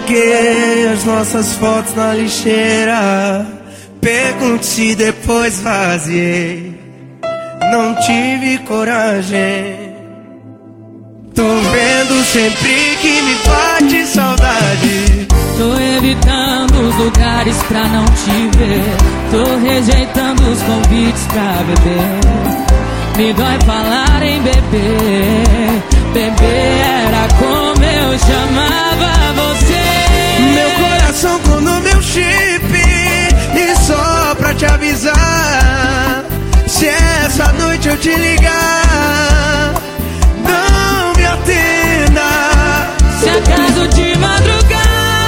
Joguei as nossas fotos na lixeira, pergunte depois vaziei. Não tive coragem. Tô vendo sempre que me bate saudade. Tô evitando os lugares pra não te ver. Tô rejeitando os convites pra beber. Me dói falar em beber. Beber era como eu chamava você. Meu coração clonou meu chip. E só pra te avisar, se essa noite eu te ligar, não me atenda. Se acaso de madrugada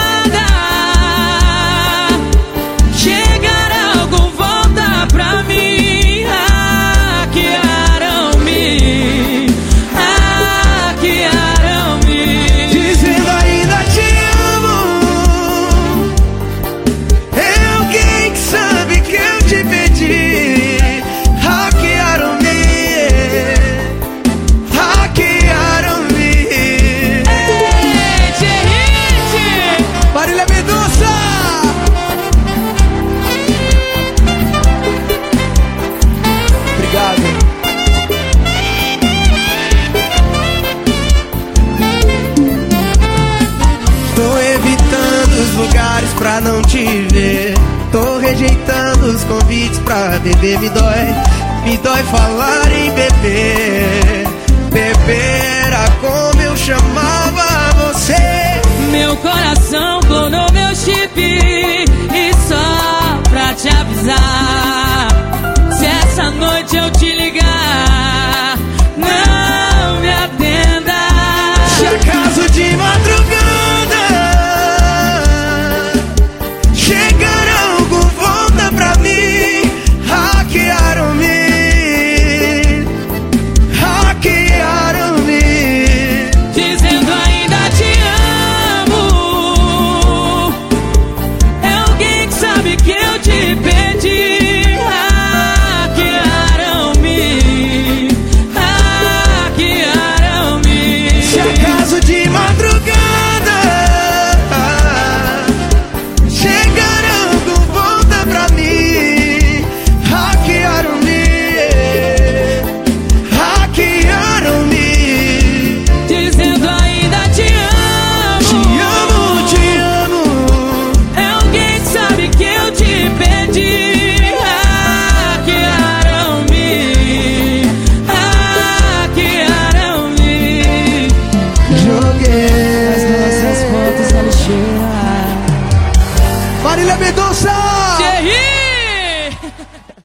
chegar algo, volta pra mim. Hackearam-me, hackearam-me, dizendo ainda te amo. É alguém que sabe que eu te pedi. Hackearam-me, hackearam-me. Marília Mendonça! Obrigado. Tô evitando os lugares pra não te ver. Tô rejeitando os convites pra beber. Me dói falar em beber. Beber era como eu chamava você. Meu coração clonou meu chip. E só pra te avisar, se essa noite eu te ligar, não me atenda. Se acaso de madrugada chegar algo, volta pra mim. Hackearam-me, hackearam-me, dizendo ainda te amo. É alguém que sabe que eu te pedi. Hackearam-me, hackearam-me. se acaso de madrugada chegar algo, volta pra mim. Hackearam-me, hackearam-me, Dizendo ainda te amo. te amo, te amo. É alguém que sabe que eu te pedi. Hackearam-me, hackearam-me. Joguei As nossas fotos na lixeira. Marília Mendonça! Thierry!